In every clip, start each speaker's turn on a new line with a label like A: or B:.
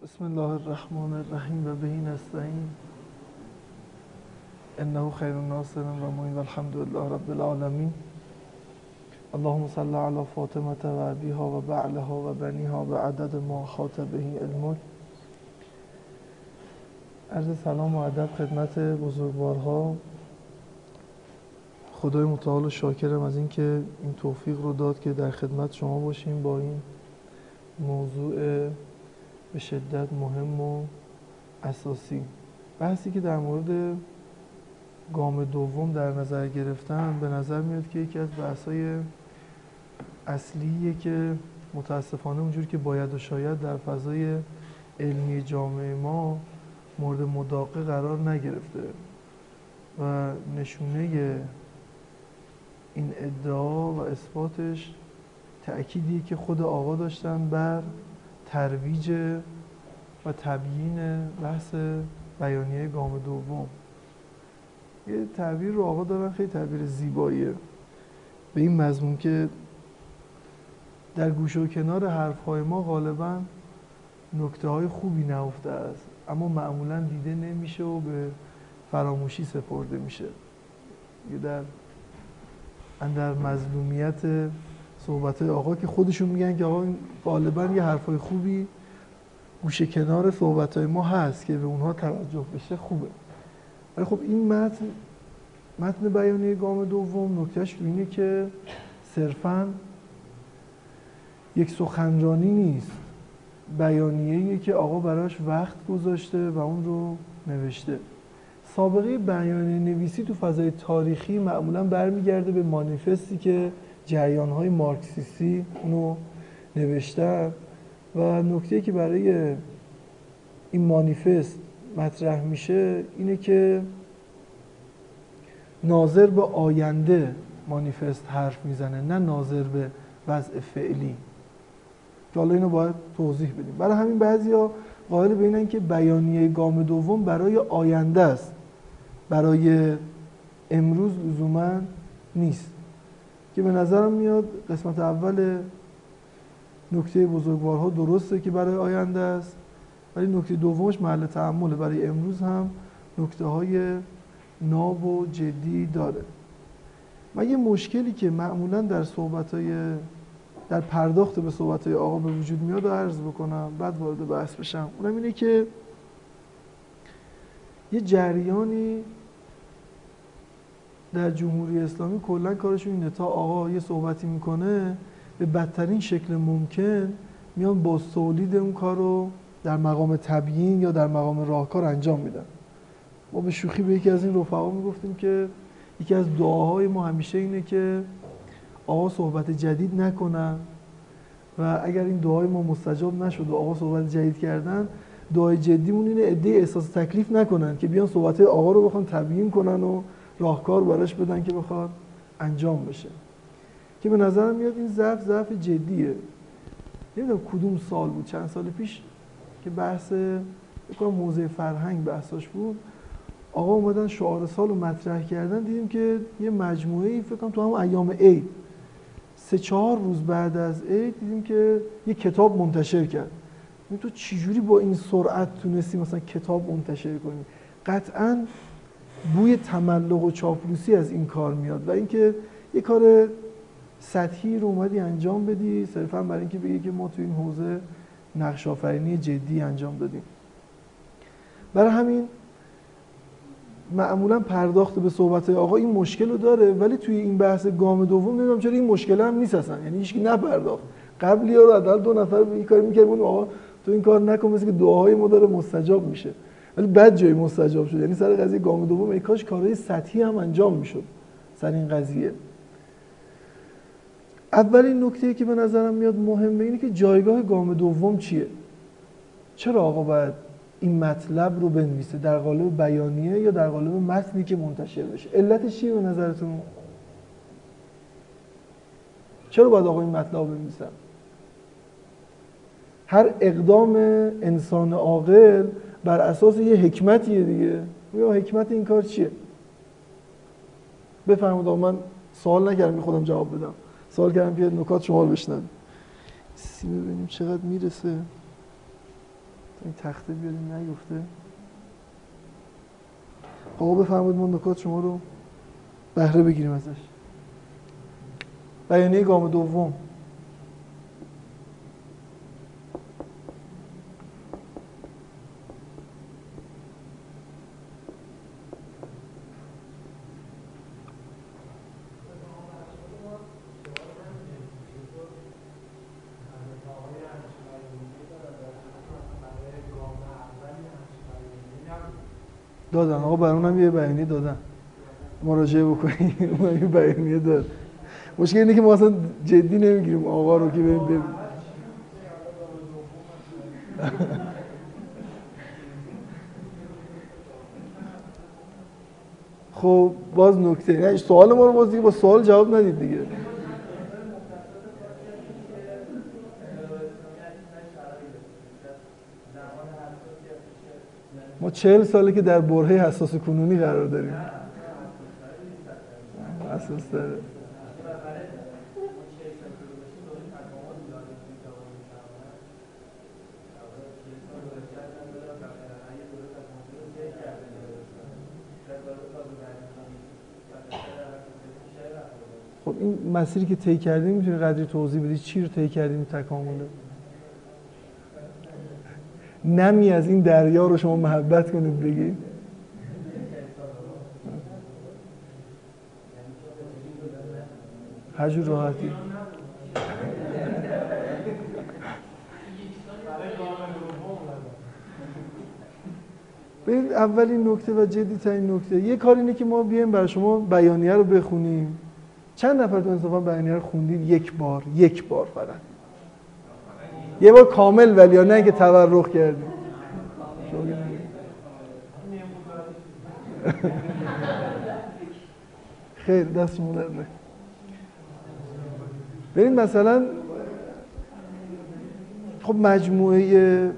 A: بسم الله الرحمن الرحیم و بهی نستعین انه خیر الناصر و معین والحمد لله رب العالمین. اللهم صل علی فاطمه و ابیها و بعلها و بنیها و عدد ما احاط به علمک. عرض سلام و ادب خدمت بزرگوارها. خدای متعال و شاکرم از اینکه این توفیق رو داد که در خدمت شما باشیم با این موضوع به شدت مهم و اساسی. بحثی که در مورد گام دوم در نظر گرفتن به نظر میاد که یکی از بحث‌های اصلیه که متاسفانه اونجور که باید و شاید در فضای علمی جامعه ما مورد مداقه قرار نگرفته و نشونه این ادعا و اثباتش تأکیدی که خود آقا داشتن بر ترویج و تبیین بحث بیانیه گام دوم. یه تعبیر رو آقا دارن خیلی تعبیر زیباییه به این مضمون که در گوشه و کنار حرفهای ما غالباً نکته های خوبی نهفته است اما معمولاً دیده نمیشه و به فراموشی سپرده میشه. در مظلومیت صحبت‌های آقا که خودشون میگن که آقا غالباً یه حرفای خوبی گوشه کنار صحبت‌های ما هست که به اونها توجه بشه خوبه. ولی خب این متن بیانیه گام دوم نکتهش اینه که صرفاً یک سخنرانی نیست، بیانیه‌ایه که آقا براش وقت گذاشته و اون رو نوشته. سابقه بیانیه نویسی تو فضای تاریخی معمولاً برمیگرده به مانیفستی که جریان‌های مارکسیستی اونو نوشتن و نکته‌ای که برای این مانیفست مطرح میشه اینه که ناظر به آینده مانیفست حرف میزنه، نه ناظر به وضع فعلی. که حالا اینو باید توضیح بدیم. برای همین بعضیا قائل به اینن که بیانیه گام دوم برای آینده است، برای امروز لزوما نیست، که به نظرم میاد قسمت اول نکته بزرگوارها درسته که برای آینده است، ولی نکته دومش محل تأمله، برای امروز هم نکته های ناب و جدی داره. من یه مشکلی که معمولا در پرداخت به صحبت‌های آقا به وجود میاد و عرض بکنم بعد وارد بحث بشم. اونم اینه که یه جریانی در جمهوری اسلامی کلا کارشون اینه تا آقا یه صحبتی میکنه به بدترین شکل ممکن میان با تولید اون کار رو در مقام تبیین یا در مقام راهکار انجام میدن. ما به شوخی به یکی از این رفقا میگفتیم که یکی از دعاهای ما همیشه اینه که آقا صحبت جدید نکنن و اگر این دعای ما مستجاب نشد و آقا صحبت جدید کردن، دعای جدیمون اینه عده احساس تکلیف نکنن که بیان صحبت‌های آقا رو بخوان تبیین کنن و راهکار براش بدن که بخواد انجام بشه. که به نظرم میاد این ضعف جدیه. نمیدونم کدوم سال بود، چند سال پیش که بحث بکنم موضوع فرهنگ بحثاش بود، آقا اومدن شعار سال رو مطرح کردن، دیدیم که یه مجموعه‌ای فکر کنم تو همون ایام عید 3-4 روز بعد از عید دیدیم که یه کتاب منتشر کرد. تو چجوری با این سرعت تونستی مثلا کتاب منتشر کنی؟ قطعاً بوی تملق و چاپلوسی از این کار میاد و اینکه یه کار سطحی رو اومدی انجام بدی صرفاً برای اینکه بگی که ما تو این حوزه نقش آفرینی جدی انجام دادیم. برای همین معمولاً پرداخت به صحبت‌های آقا این مشکل رو داره، ولی توی این بحث گام دوم نمیدونم چرا این مشکل هم نیست اصلا. یعنی هیچکی نپرداخت. قبلی‌ها رو حداقل 2 نفر این کارو می‌کردن، آقا تو این کار نکن، مثل که دعاهای ما داره مستجاب میشه. ولی بعد جایی مستجاب شد. یعنی سر قضیه گام دوم ای کاش کارهای سطحی هم انجام میشد سر این قضیه. اولین نکته‌ای که به نظرم میاد مهمه اینه که جایگاه گام دوم چیه؟ چرا آقا باید این مطلب رو بنویسه در قالب بیانیه یا در قالب متنی که منتشر بشه؟ علتش چیه به نظرتون؟ چرا باید آقا این مطلب رو بنویسن؟ هر اقدام انسان عاقل بر اساس یه حکمتیه دیگه. یا حکمت این کار چیه؟ بفرمایید. آقا من سوال نکردم که خودم جواب بدم، سوال کردم که نکات شما رو بشنویم. ببینیم چقدر میرسه. این تخته بیاریم نیفته. آقا بفرمایید ما نکات شما رو بهره بگیریم ازش. بیانیه گام دوم. دادن آقا برامونم یه بیانیه دادن مراجعه بکنیم. اون یه بیانیه داد. مشکل اینه که ما اصلا جدی نمیگیریم آقا رو که ببین. خب باز نکته نه سوال ما رو باز دیگه با سوال جواب ندید دیگه. ما 40 ساله که در برهه حساس کنونی قرار داریم. حساس داره. خب این مسیری که طی کردیم میتونی قدری توضیح بدی چی رو طی کردیم تکامله؟ نمی از این دریا رو شما محبت کنید بگید. هر جور راحتی. ببین اولین نکته و جدی ترین نکته یه کار اینه که ما بیایم برای شما بیانیه رو بخونیم. چند نفر تو انصافا بیانیه رو خوندید؟ یک بار فقط. یه بار کامل ولی یا نه که تورخ کردیم. خیر دست شما درد نکنه. ببین مثلا خب مجموعه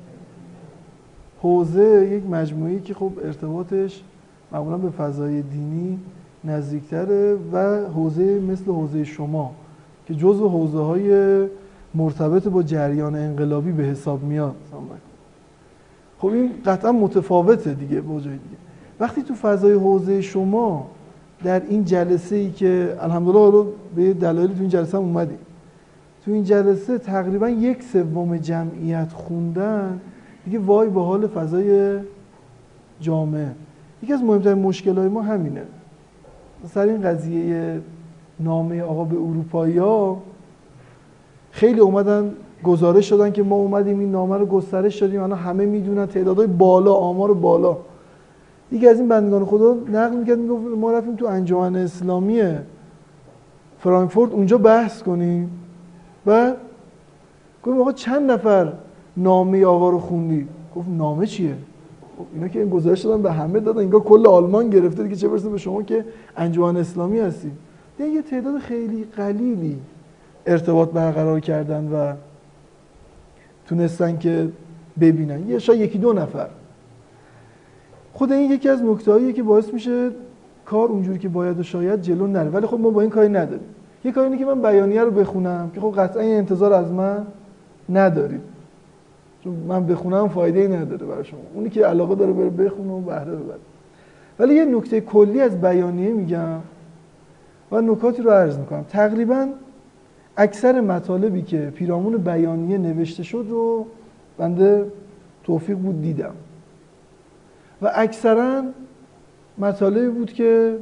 A: حوزه یک مجموعه‌ای که خب ارتباطش معمولا به فضای دینی نزدیکتره و حوزه مثل حوزه شما که جزو حوزه‌های مرتبط با جریان انقلابی به حساب میاد. خب این قطعا متفاوته دیگه با جای دیگه. وقتی تو فضای حوزه شما در این جلسه ای که الحمدلله رو به دلایلی تو این جلسه هم اومدیم، تو این جلسه تقریبا 1/3 جمعیت خوندن دیگه وای به حال فضای جامعه. یکی از مهمترین مشکلات ما همینه. سر این قضیه نامه آقا به اروپایی‌ها خیلی اومدن گزارش دادن که ما اومدیم این نامه رو گسترش دادیم، الان همه میدونن، تعدادهای بالا، آمار بالا. یکی از این بندگان خدا نقل می‌کرد میگفت ما رفتیم تو انجمن اسلامی فرانکفورت اونجا بحث کنیم و گفتم آقا چند نفر نامه آقا رو خوندی؟ گفت نامه چیه؟ اینا که این گزارش دادن به همه دادن، انگار کل آلمان گرفته دیگه، چه برسه به شما که انجمن اسلامی هستی. دیگه یه تعداد خیلی قلیلی ارتباط برقرار کردن و تونستن که ببینن، یا شاید 1-2 نفر. خود این یکی از نکته‌ایه که باعث میشه کار اونجوری که باید و شاید جلو نره. ولی خب ما با این کاری نداریم. یه کاری اینه که من بیانیه رو بخونم که خب قطعا این انتظار از من ندارید، چون من بخونم فایده‌ای نداره برای شما. اونی که علاقه داره بره بخونه و بهره ببره. ولی یه نکته کلی از بیانیه میگم و نکاتی رو عرض میکنم. تقریبا اکثر مطالبی که پیرامون بیانیه نوشته شد رو بنده توفیق بود دیدم و اکثرا مطالبی بود که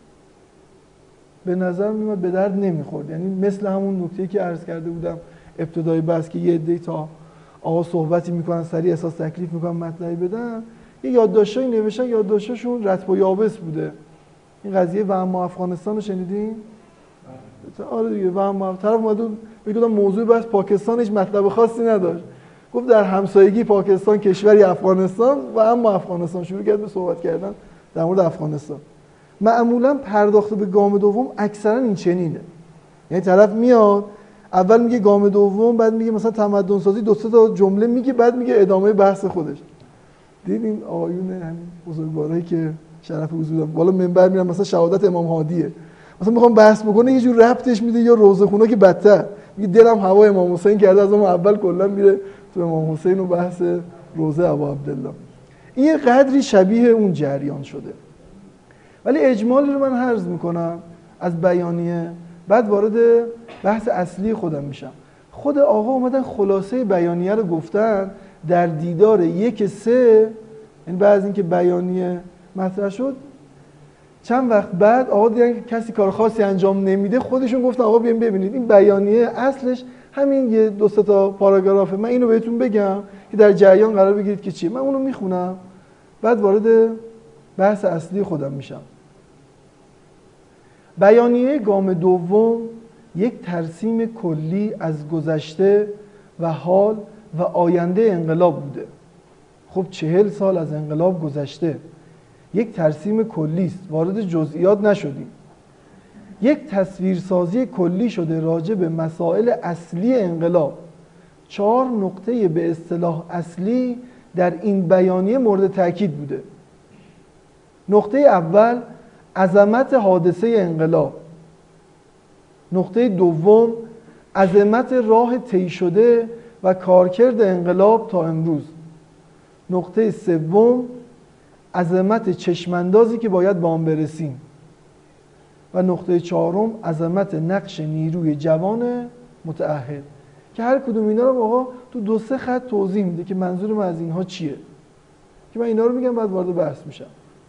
A: به نظر میاد به درد نمیخورد. یعنی مثل همون نکته‌ای که عرض کرده بودم ابتدای بحث که یه عده‌ای تا آقا صحبتی میکنن سریع احساس تکلیف میکنن مطلبی بدن، یه یادداشتایی نوشتن، یادداشتشون رطب و یابس بوده. این قضیه و اما افغانستان رو شنیدین؟ آره دیگه. و اما طرف اومد بگم موضوع بحث پاکستان هیچ مطلب خاصی نداشت، گفت در همسایگی پاکستان کشوری افغانستان و اما افغانستان شروع کرد به صحبت کردن در مورد افغانستان. معمولا پرداخت به گام دوم اکثرا این چنینه. یعنی طرف میاد اول میگه گام دوم، بعد میگه مثلا تمدن سازی، 2-3 تا جمله میگه، بعد میگه ادامه بحث خودش. دیدین آیون همین بزرگوارایی که شرف حضور دارن بالا منبر میرن، مثلا شهادت امام هادیه، مثلا میخوام بحث بکنه یه جور ربطش میده، یا روزه خونه که بدتر میگه دلم هوا امام حسین کرده، از اون اول کلا میره تو امام حسین و بحث روزه ابو عبدالله. این یه قدری شبیه اون جریان شده، ولی اجمالی رو من عرض میکنم از بیانیه، بعد وارد بحث اصلی خودم میشم. خود آقا اومدن خلاصه بیانیه رو گفتن در دیدار 1/3، یعنی بعد از اینکه بیانیه مطرح شد چند وقت بعد آقا دیدن که کسی کار خاصی انجام نمیده، خودشون گفتن آقا بیاین ببینید این بیانیه اصلش همین یه 2-3 تا پاراگرافه، من اینو بهتون بگم که در جریان قرار بگیرید که چیه. من اونو میخونم بعد وارد بحث اصلی خودم میشم. بیانیه گام دوم یک ترسیم کلی از گذشته و حال و آینده انقلاب بوده. خب 40 سال از انقلاب گذشته، یک ترسیم کلی است، وارد جزئیات نشدیم. یک تصویرسازی کلی شده راجع به مسائل اصلی انقلاب. 4 نقطه به اصطلاح اصلی در این بیانیه مورد تاکید بوده. نقطه اول عظمت حادثه انقلاب. نقطه دوم عظمت راه طی شده و کارکرد انقلاب تا امروز. نقطه سوم عظمت چشماندازی که باید به آن برسیم. و نقطه چهارم عظمت نقش نیروی جوان متعهد، که هر کدوم اینا رو آقا تو 2-3 خط توضیح میده که منظور من از اینها چیه، که من اینا رو میگم بعد وارد بحث میشم.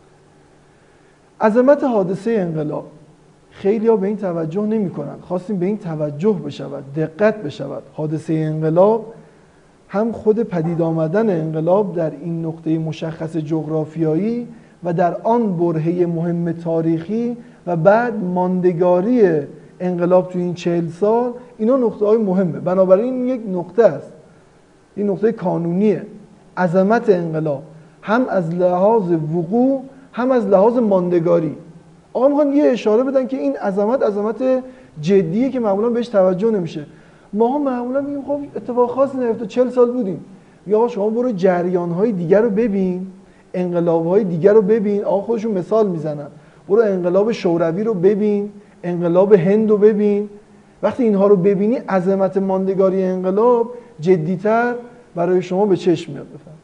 A: عظمت حادثه انقلاب، خیلی ها به این توجه نمی کنن، خواستیم به این توجه بشود، دقت بشود. حادثه انقلاب هم خود پدید آمدن انقلاب در این نقطه مشخص جغرافیایی و در آن برهه مهم تاریخی و بعد ماندگاری انقلاب تو این 40 سال، اینا نقطه های مهمه. بنابراین این یک نقطه است، این نقطه کانونیه. عظمت انقلاب هم از لحاظ وقوع هم از لحاظ ماندگاری. آقا میخوان یه اشاره بدن که این عظمت جدیه که معمولا بهش توجه نمیشه. ما معمولا میگیم خب اتفاق خاصی نیفتاد، 40 سال بودیم. یا آقا شما برو جریان‌های دیگر رو ببین، انقلاب‌های دیگر رو ببین. آقا خودشون مثال میزنن، برو انقلاب شوروی رو ببین، انقلاب هند رو ببین. وقتی اینها رو ببینی عظمت ماندگاری انقلاب جدی‌تر برای شما به چشم میاد. بفهم.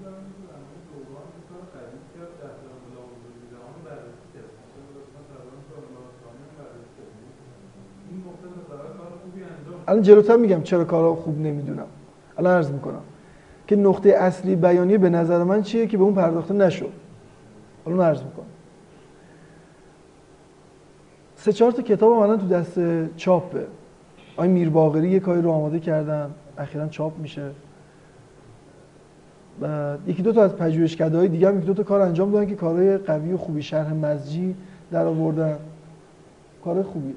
A: الان جلوتر میگم چرا کارها خوب نمیدونم. الان عرض میکنم که نقطه اصلی بیانیه به نظر من چیه که به اون پرداخته نشد. الان عرض میکنم. 3-4 تا کتاب الان تو دست چاپه. آقای میرباقری یه کاری رو آماده کردن، اخیراً چاپ میشه. و 1-2 تا از پژوهشکده‌های دیگه هم 1-2 تا کار انجام دادن که کارهای قوی و خوبی، شرح مزجی در آوردن، کار خوبی.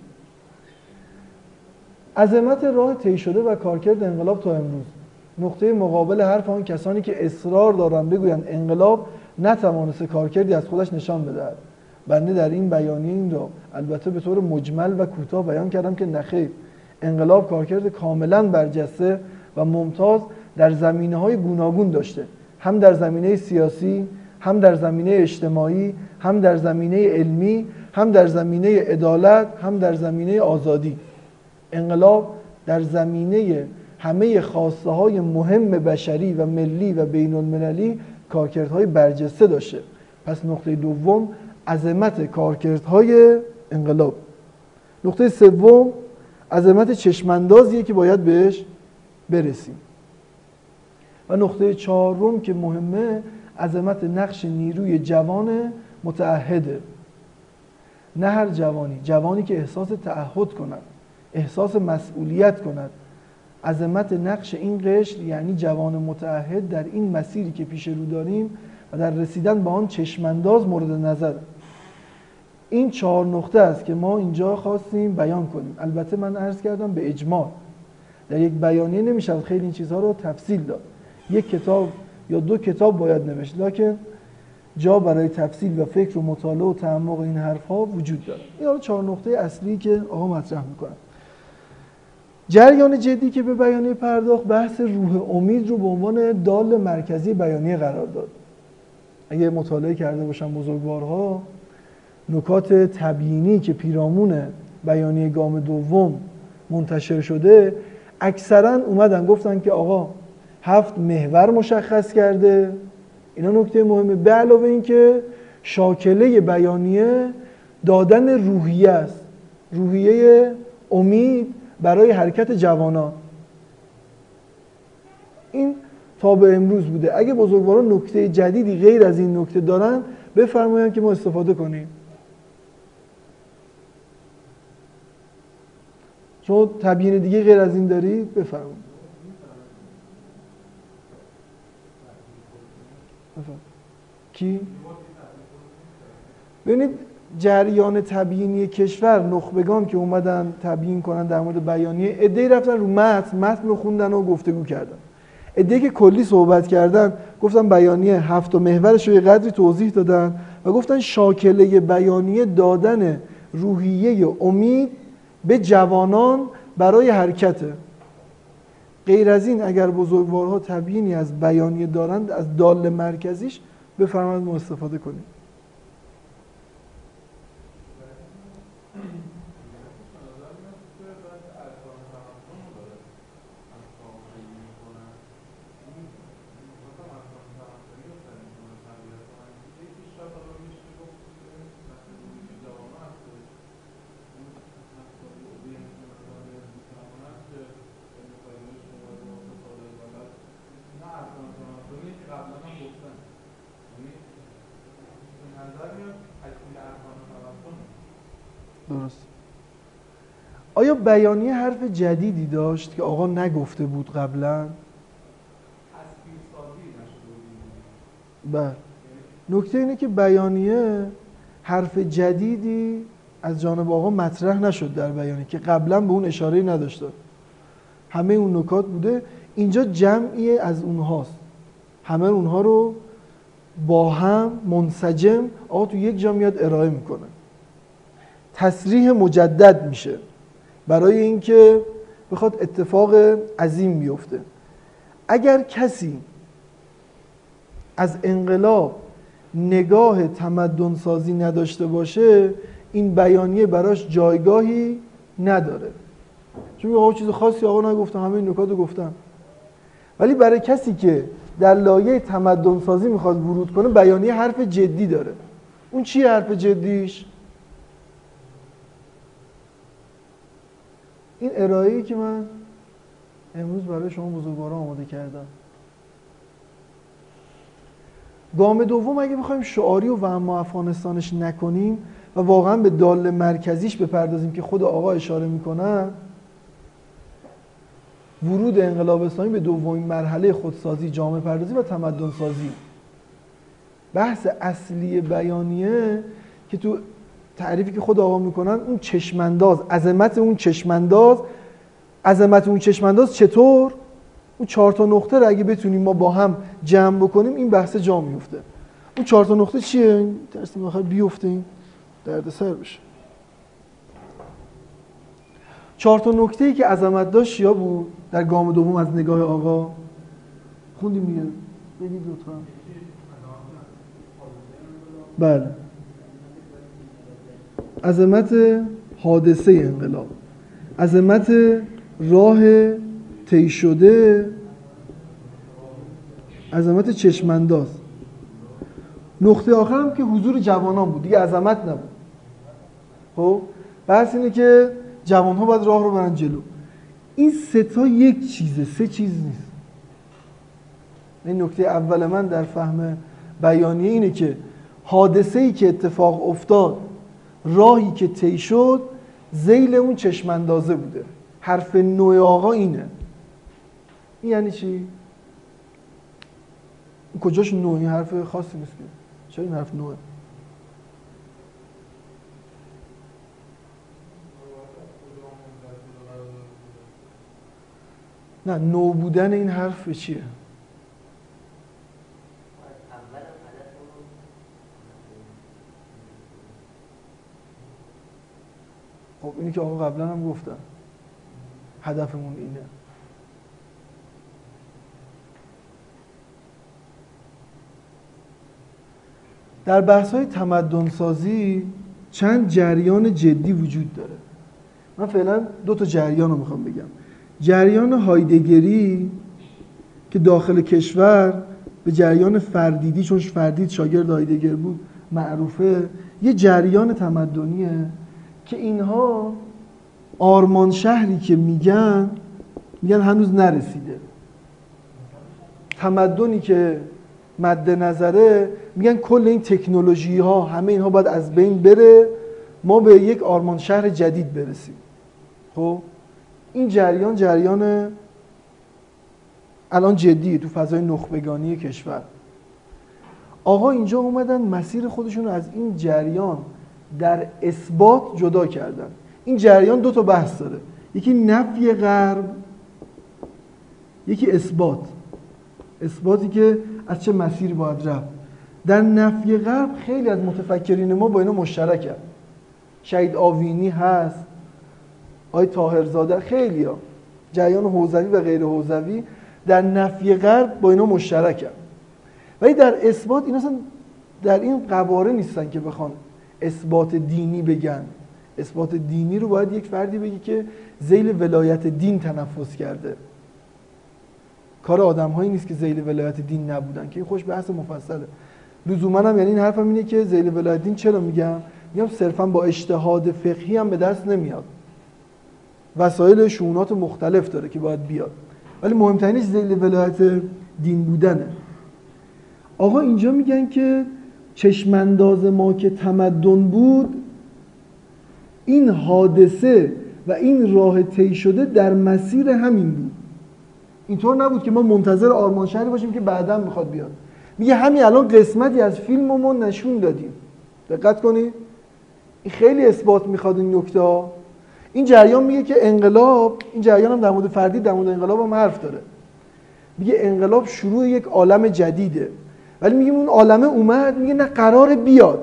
A: عظمت راه طی شده و کارکرد انقلاب تا امروز. نقطه مقابل حرف آن کسانی که اصرار دارند بگویند انقلاب نتوانست کارکردی از خودش نشان بدهد. بنده در این بیانیه این را البته به طور مجمل و کوتاه بیان کردم که نخیر، انقلاب کارکرد کاملا برجسته و ممتاز در زمینه‌های گوناگون داشته، هم در زمینه سیاسی، هم در زمینه اجتماعی، هم در زمینه علمی، هم در زمینه عدالت، هم در زمینه آزادی. انقلاب در زمینه همه خواسته‌های مهم بشری و ملی و بین‌المللی کارکردهای برجسته داشته. پس نقطه دوم عظمت کارکردهای انقلاب. نقطه سوم عظمت چشماندازیه که باید بهش برسیم. و نقطه چهارم که مهمه عظمت نقش نیروی جوان متعهده. نه هر جوانی، جوانی که احساس تعهد کند، احساس مسئولیت کند. عظمت نقش این قشر یعنی جوان متعهد در این مسیری که پیش رو داریم و در رسیدن به آن چشمانداز مورد نظر. این 4 نقطه است که ما اینجا خواستیم بیان کنیم. البته من عرض کردم به اجمال، در یک بیانیه نمیشه خیلی این چیزها رو تفصیل داد. یک کتاب یا 2 کتاب باید نوشت، لکن جا برای تفصیل و فکر و مطالعه و تعمق این حرفها وجود داره. این حالا 4 نقطه اصلی که آقا مطرح میکنن. جریان جدی که به بیانیه پرداخت، بحث روح امید رو به عنوان دال مرکزی بیانیه قرار داد. اگه مطالعه کرده باشن بزرگوارها، نکات تبیینی که پیرامون بیانیه گام دوم منتشر شده، اکثرا اومدن گفتن که آقا 7 محور مشخص کرده. اینا نکته مهمه. به علاوه این که شاکله بیانیه دادن روحیه است، روحیه امید برای حرکت جوانان. این تا به امروز بوده. اگه بزرگواران نکته جدیدی غیر از این نکته دارن بفرمایند که ما استفاده کنیم. شما تبیین دیگه غیر از این دارید بفرمایید. کی؟ ببینید جریان تبیینی کشور، نخبگان که اومدن تبیین کنن در مورد بیانیه، عده‌ای رفتن رو متن رو خوندن و گفتگو کردن. عده‌ای که کلی صحبت کردن گفتن بیانیه 7 محورش رو یه قدری توضیح دادن و گفتن شاکله بیانیه دادن روحیه امید به جوانان برای حرکته. غیر از این اگر بزرگوارها تبیینی از بیانیه دارند، از دال مرکزیش، بفرمایید ما استفاده کنیم. درست. آیا بیانیه حرف جدیدی داشت که آقا نگفته بود قبلا؟ بله. نکته اینه که بیانیه حرف جدیدی از جانب آقا مطرح نشد در بیانیه که قبلا به اون اشاره‌ای نداشته. همه اون نکات بوده. اینجا جمعی از اونهاست. همه اونها رو با هم منسجم آقا تو یک جا میاد ارائه میکنه. تصریح مجدد میشه برای اینکه بخواد اتفاق عظیم بیفته. اگر کسی از انقلاب نگاه تمدن سازی نداشته باشه این بیانیه براش جایگاهی نداره، چون آقا چیز خاصی آقا نگفتم، همه این نکات رو گفتم. ولی برای کسی که در لایه تمدن سازی میخواد ورود کنه بیانیه حرف جدی داره. اون چیه حرف جدیش؟ این ارائه‌ای که من امروز برای شما بزرگواران آماده کردم. گام دوم اگه بخوایم شعاری و اما افغانستانش نکنیم و واقعا به دال مرکزیش بپردازیم که خود آقا اشاره میکنن، ورود انقلاب اسلامی به دومین مرحله خودسازی، جامعه پردازی و تمدن سازی. بحث اصلی بیانیه که تو تعریفی که خود آقا میکنن اون چشمانداز، عظمت اون چشمانداز چطور اون 4 تا نقطه رو اگه بتونیم ما با هم جمع بکنیم این بحث جا میفته. اون 4 تا نقطه چیه؟ ترسیم آخر بیفته این دردسر بشه. 4 تا نکته‌ای که عظمت داشت یا بود در گام دوم از نگاه آقا خوندیم دیگه. بگید لطفا. بله. عظمت حادثه انقلاب، عظمت راه طی شده، عظمت چشمانداز. نقطه آخر هم که حضور جوانان بود، دیگه عظمت نبود. خب بحث اینه که جوانها باید راه رو برن جلو. این سه تا یک چیزه، 3 چیز نیست. این نکته اول من در فهم بیانیه اینه که حادثه‌ای که اتفاق افتاد، راهی که طی شد، ذیل اون چشماندازه بوده. حرف نوع آقا اینه. این یعنی چی؟ کجاش نوع؟ این حرف خاصی نیست که. چرا این حرف نوعه؟ نه، نو بودن این حرف چیه؟ خب اینی که آقا قبلا هم گفتن هدفمون اینه. در بحث‌های تمدن سازی چند جریان جدی وجود داره. من فعلا 2 تا جریان رو میخوام بگم. جریان هایدگری که داخل کشور به جریان فردیدی، چون فردید شاگرد هایدگر بود معروفه، یه جریان تمدنیه که اینها آرمان شهری که میگن هنوز نرسیده. تمدنی که مد نظره میگن کل این تکنولوژی ها همه اینها باید از بین بره، ما به یک آرمان شهر جدید برسیم. خب این جریان الان جدیه تو فضای نخبگانی کشور. آقا اینجا اومدن مسیر خودشون رو از این جریان در اثبات جدا کردن. این جریان دو تا بحث داره، یکی نفی غرب، یکی اثباتی که از چه مسیری باید رفت. در نفی غرب خیلی از متفکرین ما با اینا مشترکن. شهید آوینی هست، آقای طاهرزاده، خیلیا، جریان حوزوی و غیر حوزوی در نفی غرب با اینا مشترکن. ولی در اثبات اینا اصلا در این قواره نیستن که بخوان اثبات دینی بگن. اثبات دینی رو باید یک فردی بگی که ذیل ولایت دین تنفس کرده. کار آدم‌هایی نیست که ذیل ولایت دین نبودن، که این خوش بحث مفصله. لزوما هم یعنی این حرفم اینه که ذیل ولایت دین چرا میگم صرفا با اجتهاد فقهی هم به دست نمیاد. وسایل شؤونات مختلف داره که باید بیاد. ولی مهمترینش ذیل ولایت دین بودنه. آقا اینجا میگن که چشمانداز ما که تمدن بود، این حادثه و این راه طی شده در مسیر همین بود. اینطور نبود که ما منتظر آرمان شهری باشیم که بعداً میخواد بیاد. میگه همین الان قسمتی از فیلممون نشون دادیم. دقت کنید، این خیلی اثبات میخواد این نکته. این جریان میگه که انقلاب، این جریان هم در مورد فردی، در مورد انقلاب هم حرف داره. میگه انقلاب شروع یک عالم جدیده، ولی میگه اون عالمه اومد، میگه نه قراره بیاد.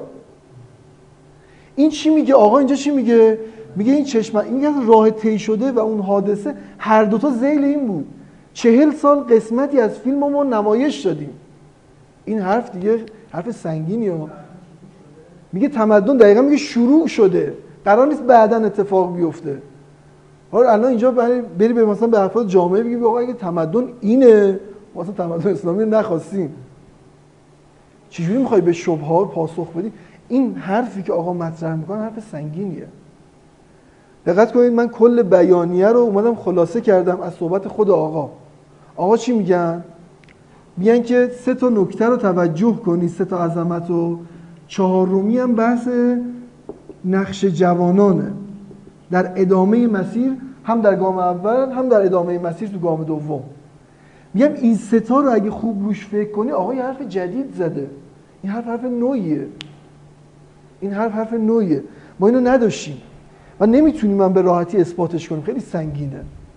A: این چی میگه آقا اینجا؟ چی میگه؟ میگه این این راه طی شده و اون حادثه هر دوتا ذیل این بود. 40 سال قسمتی از فیلممون نمایش دادیم. این حرف دیگه حرف سنگینیه. میگه تمدن دقیقا میگه شروع شده، قرار نیست بعداً اتفاق بیفته. حالا الان اینجا بری به مثلا به افراد جامعه بگی آقا اگه تمدن اینه، مثلا تمدن اسلامی رو نخواستیم، چجوری میخوای به شبهات پاسخ بدی؟ این حرفی که آقا مطرح میکنه حرف سنگینیه. دقت کنید، من کل بیانیه رو اومدم خلاصه کردم از صحبت خود آقا. آقا چی میگن؟ میگن که 3 نکته رو توجه کنی، 3 عظمت و 4می هم بحث نقش جوانانه در ادامه مسیر، هم در گام اول هم در ادامه مسیر تو گام دوم. میگم این 3 رو اگه خوب روش فکر کنی، آقا یه حرف جدید زده. این حرف نوعیه. این حرف نوعیه. ما اینو نداشتیم و نمیتونیم من به راحتی اثباتش کنیم، خیلی سنگینه.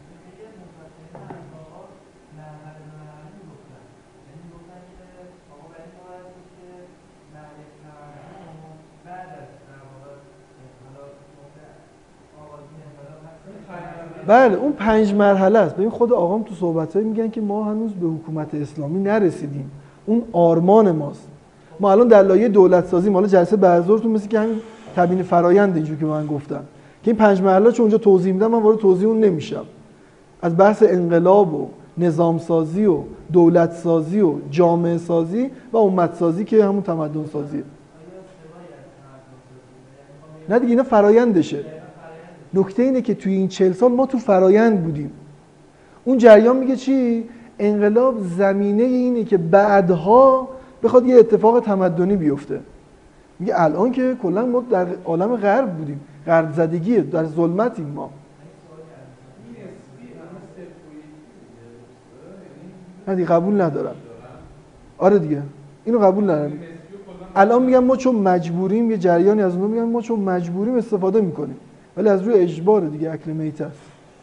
A: بله اون 5 مرحله است. ببین خود آقام تو صحبت‌های میگن که ما هنوز به حکومت اسلامی نرسیدیم، اون آرمان ماست. ما الان در لایه دولت سازی، حالا جلسه بعدازظهرتون مثل که همین تبیین فرآیند اینجوری که من گفتم که این 5 مرحله چون اونجا توضیح میدم، من وارد توضیح اون نمیشم. از بحث انقلاب و نظام سازی و دولت سازی و جامعه سازی و امت سازی که همون تمدن سازیه. نه دیگه اینا فرآیندشه. نکته اینه که توی این 40 سال ما تو فرایند بودیم. اون جریان میگه چی؟ انقلاب زمینه اینه که بعدها بخواد یه اتفاق تمدنی بیفته. میگه الان که کلا ما در عالم غرب بودیم، غرب زدگیه، در ظلمتیم ما. نه دیگه قبول ندارم. آره دیگه اینو قبول ندارم. الان میگم ما چون مجبوریم، یه جریانی از اون میگن ما چون مجبوریم استفاده میکنیم، ولی از روی اجبار دیگه، اکل میت است.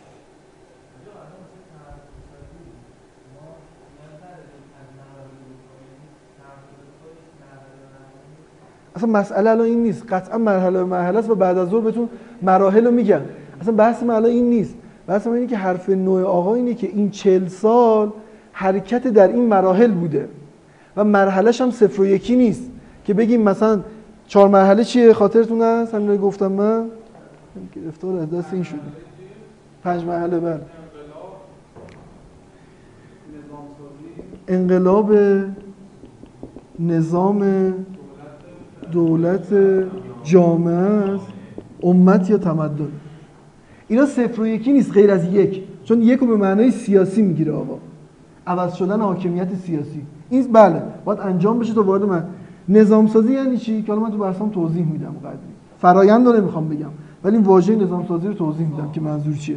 A: اصلا مسئله الان این نیست، قطعا مرحله است و بعد از ظهر بهتون مراحل رو میگن. اصلا بحث من الان این نیست. بحث من اینه که حرف نوع آقا اینه که این 40 سال حرکت در این مراحل بوده و مرحله‌ش هم 0 و 1 نیست که بگیم مثلا 4 مرحله چیه؟ خاطرتون هست همین رو گفتم من گرفتار از دست این شدیم. 5 مرحله. بله انقلاب نظام دولت جامعه است، امت یا تمدن. اینا صفر و یکی نیست غیر از یک، چون یک رو به معنای سیاسی میگیره آقا، عوض شدن حاکمیت سیاسی. این بله باید انجام بشه تا وارد من. نظام سازی یعنی چی؟ که الان من تو بحثم توضیح میدم، قدری فرآیند رو نمیخوام بگم ولی واژه نظام سازی رو توضیح میدم که منظور چیه.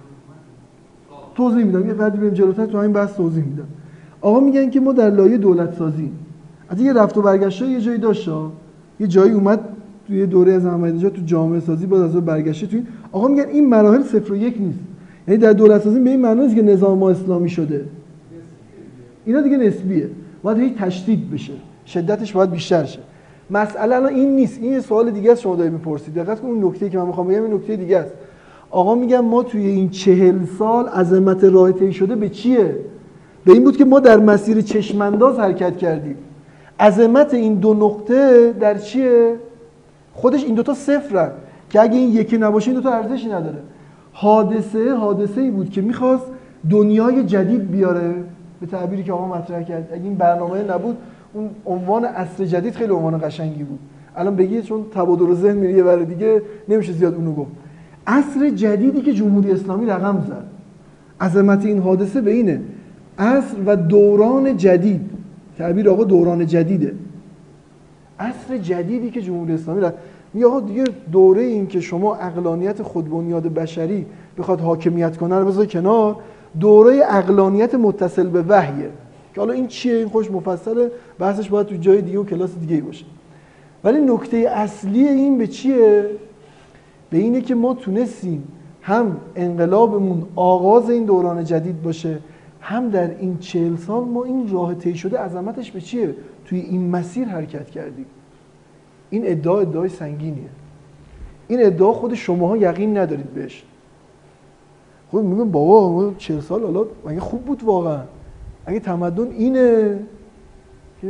A: توضیح میدم، یه بعد بریم جلوتر تو همین بحث توضیح میدم. آقا میگن که ما در لایه دولت سازی از یه رفت و برگشته یه جایی داشت، یه جایی اومد توی دوره از احمدی تو جامعه سازی باز از اون برگشته توی. آقا میگن این مراحل صفر و یک نیست، یعنی در دولت سازی به این معنی نیست که نظام ما اسلامی شده، اینا دیگه نسبیه، باید هی تشدید بشه، شدتش باید بیشتر شه. مسئله الان این نیست، این یه سوال دیگه است شما دارید میپرسید. دقت کن اون نکته‌ای که من میخوام بگم این نکته دیگه است. آقا میگم ما توی این 40 سال عظمت راه طی شده به چیه؟ به این بود که ما در مسیر چشمانداز حرکت کردیم. عظمت این دو نقطه در چیه؟ خودش این دوتا صفرن که اگه این یکی نباشه این دوتا ارزشی نداره. حادثه‌ای بود که میخواست دنیای جدید بیاره، به تعبیری که آقا مطرح کرد. اگه این برنامه نبود اون عنوان عصر جدید خیلی عنوان قشنگی بود. الان بگید چون تبادل ذهن میره یه بره دیگه نمیشه زیاد اونو گفت. عصر جدیدی که جمهوری اسلامی رقم زد. عظمت این حادثه به اینه. عصر و دوران جدید، تعبیر آقا دوران جدیده. عصر جدیدی که جمهوری اسلامی میگه آقا دیگه دوره این که شما عقلانیت خودبنیاد بشری بخواد حاکمیت کنه رو بذار کنار، دوره عقلانیت متصل به وحیه که حالا این چیه، این خوش مفصله، بحثش باید تو جای دیگه و کلاس دیگه باشه. ولی نکته اصلی این به چیه؟ به اینه که ما تونستیم هم انقلابمون آغاز این دوران جدید باشه، هم در این 40 سال ما این راه طی شده عظمتش به چیه؟ توی این مسیر حرکت کردیم. این ادعای سنگینیه. این ادعا خود شماها یقین ندارید بهش. خود میگم بابا 40 سال حالا مگه خوب بود واقعا؟ اگه تمدن اینه که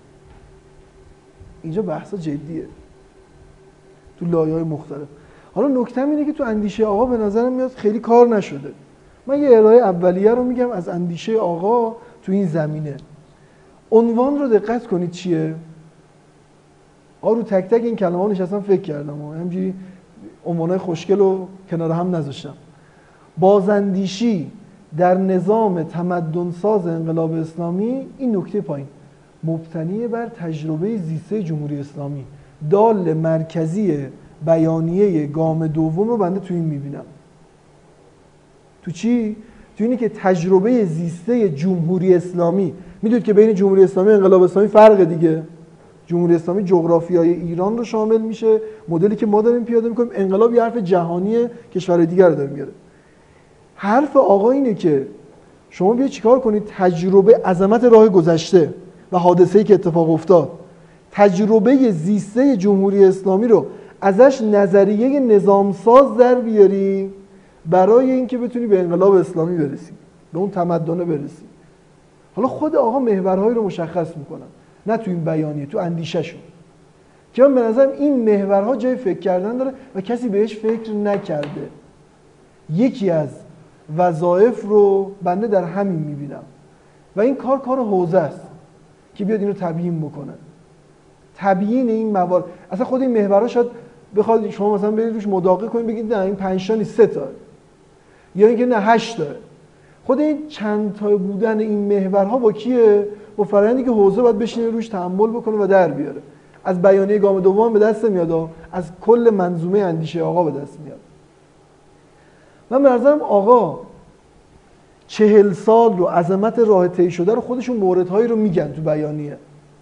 A: اینجا بحثا جدیه تو لایه‌های مختلف. حالا نکته‌م اینه که تو اندیشه آقا به نظرم میاد خیلی کار نشده. من یه ارائه اولیه رو میگم از اندیشه آقا تو این زمینه. عنوان رو دقت کنید چیه؟ رو تک تک این کلمه‌ها نشستم فکر کردم و همینجوری عنوانای خوشگل رو کنار هم نذاشتم. بازاندیشی در نظام تمدن‌ساز انقلاب اسلامی، این نکته پایین، مبتنی بر تجربه زیسته جمهوری اسلامی. دال مرکزی بیانیه گام دوم رو بنده تو این میبینم. تو چی؟ تو اینی که تجربه زیسته جمهوری اسلامی، میدونید که بین جمهوری اسلامی و انقلاب اسلامی فرق دیگه. جمهوری اسلامی جغرافیای ایران رو شامل میشه، مدلی که ما داریم پیاده میکنیم. انقلاب یه حرف جهانی کشورهای دیگر رو داره میاره. حرف آقا اینه که شما بیا چیکار کنید؟ تجربه عظمت راه گذشته و حادثه‌ای که اتفاق افتاد، تجربه زیسته جمهوری اسلامی رو ازش نظریه نظامساز در بیاری برای اینکه بتونی به انقلاب اسلامی برسی، به اون تمدن برسی. حالا خود آقا محورهایی رو مشخص میکنن، نه تو این بیانیه، تو اندیشه‌شون، که من به نظرم این محورها جای فکر کردن داره و کسی بهش فکر نکرده. یکی از وظایف رو بنده در همین میبینم و این کار حوزه است که بیاد اینو تبیین بکنه. تبیین این موارد، اصلا خود این محورها شاید بخواد شما مثلا برید روش مداقه کنید بگید نه این 5 تا نیست 3 تا، یا اینکه نه 8 تا. خود این چند تا بودن این محورها با کیه؟ با فرآیندی که حوزه باید بشینه روش تأمل بکنه و در بیاره. از بیانیه گام دوم به دست میاد، از کل منظومه اندیشه آقا به دست میاد. من به نظرم آقا 40 سال رو عظمت راه طی شده رو خودشون موردهایی رو میگن تو بیانیه.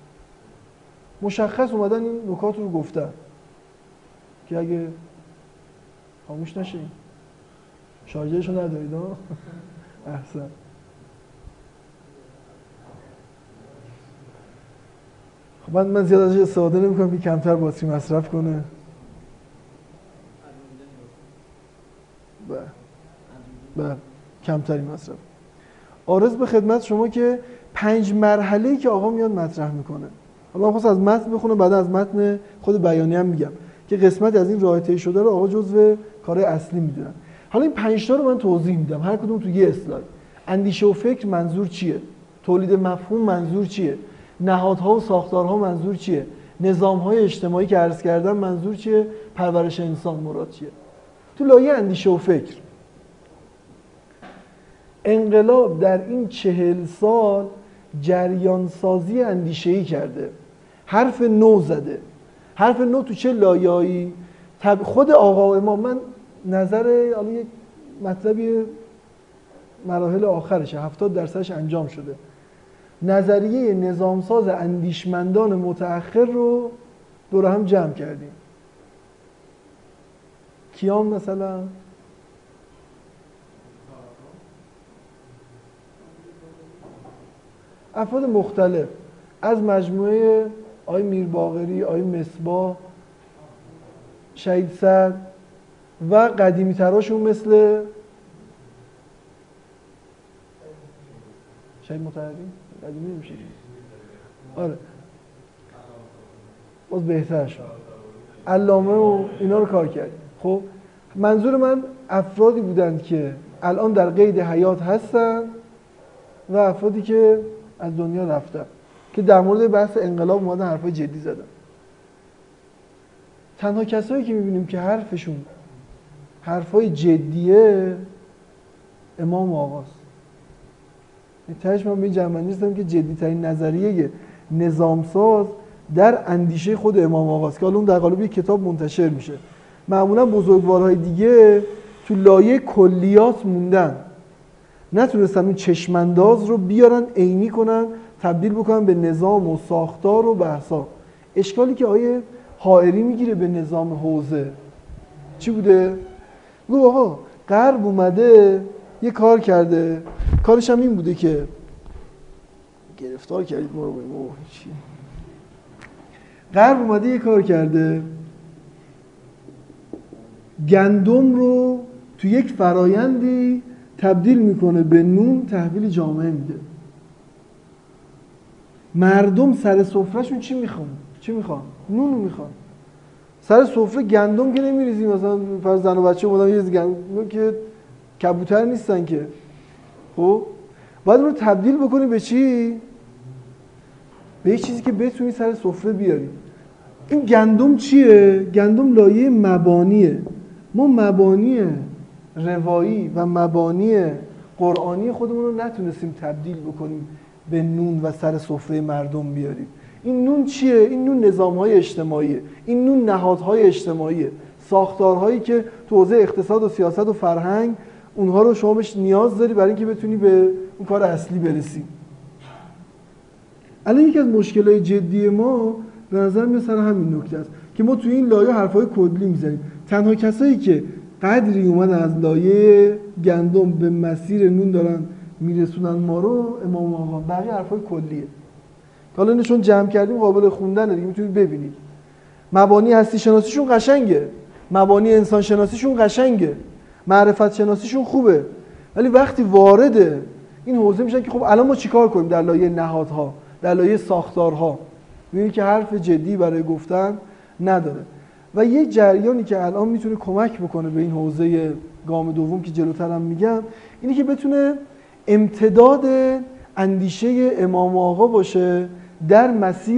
A: مشخص اومدن این نکات رو گفتن که اگه خاموش نشین شارژرشو ندارید ها. احسن. خب من زیاد ازش استفاده نمی‌کنم که کمتر باتری مصرف کنه. بله کمتری مصرف. عرض به خدمت شما که 5 مرحله‌ای که آقا میاد مطرح میکنه. حالا من خواستم از متن بخونم، بعد از متن خود بیانیه هم میگم که قسمت از این راه طی شده رو آقا جزو کارهای اصلی میدونن. حالا این 5 تا رو من توضیح میدم، هر کدوم تو یه اسلاید. اندیشه و فکر منظور چیه؟ تولید مفهوم منظور چیه؟ نهادها و ساختارها منظور چیه؟ نظام‌های اجتماعی که عرض کردم منظور چیه؟ پرورش انسان مراد چیه؟ تو لایه اندیشه و فکر انقلاب در این 40 سال جریان سازی اندیشه‌ای کرده، حرف نو زده. حرف نو تو چه لایه‌ای؟ خود آقا امام، من نظر حالا یک مطلبی مراحل آخرشه، 70% انجام شده، نظریه نظامساز اندیشمندان متأخر رو دور هم جمع کردیم. کیام مثلا؟ افراد مختلف از مجموعه آقای میرباقری، آقای مصباح، شهید سعد و قدیمی تراشون مثل شهید مطهری. قدیمی نمیشه، آره باز بهتر شد، علامه و اینا رو کار کردیم. خب منظور من افرادی بودند که الان در قید حیات هستن و افرادی که از دنیا رفتن که در مورد بحث انقلاب اومدن حرفای جدی زدن. تنها کسایی که میبینیم که حرفشون حرفای جدیه امام آقاست. تهش من به این جمعنی هستم که جدیترین نظریه نظامساز در اندیشه خود امام آقاست که حالا اون در قالب یک کتاب منتشر میشه. معمولا بزرگوارهای دیگه تو لایه کلیات موندن، نتونستن اون چشمانداز رو بیارن عینی کنن، تبدیل بکنن به نظام و ساختار و بحثا. اشکالی که آیه حائری میگیره به نظام حوزه چی بوده؟ گفت آقا غرب اومده یه کار کرده، کارش هم این بوده که گرفتار کردید ما رو به ما چی؟ غرب اومده یه کار کرده، گندم رو تو یک فرایندی تبدیل میکنه به نون، تحویل جامعه میده. مردم سر سفرهشون چی میخوان؟ نون رو میخوان. سر سفره گندم که نمیریزی، مثلا فرض زن و بچه اومدن یه گندم که کبوتر نیستن که، خب باید اون رو تبدیل بکنی به چی؟ به یه چیزی که بتونی سر سفره بیاری. این گندم چیه؟ گندم لایه مبانیه. ما مبانی روایی و مبانی قرآنی خودمون رو نتونستیم تبدیل بکنیم به نون و سر سفره مردم بیاریم. این نون چیه؟ این نون نظام‌های اجتماعیه، این نون نهادهای اجتماعیه، ساختارهایی که تو حوزه اقتصاد و سیاست و فرهنگ اونها رو شما بهش نیاز داری برای اینکه بتونی به اون کار اصلی برسی. الان یکی از مشکلات جدی ما به نظر میاد سر همین نکته است که ما توی این لایه حرفای کلی میزنیم. تنها کسایی که قدری اومدن از لایه گندم به مسیر نون دارن میرسونن ما رو امام آقا، بقیه حرفای کلیه. حالا اینشون جمع کردیم، قابل خوندنه دیگه، میتونید ببینید. مبانی هستی شناسیشون قشنگه، مبانی انسان شناسیشون قشنگه، معرفت شناسیشون خوبه، ولی وقتی وارد این حوزه میشن که خب الان ما چیکار کنیم در لایه نهادها، در لایه ساختارها، میبینید که حرف جدی برای گفتن نداره. و یه جریانی که الان میتونه کمک بکنه به این حوزه گام دوم که جلوترم میگم، اینه که بتونه امتداد اندیشه امام آقا باشه در مسیر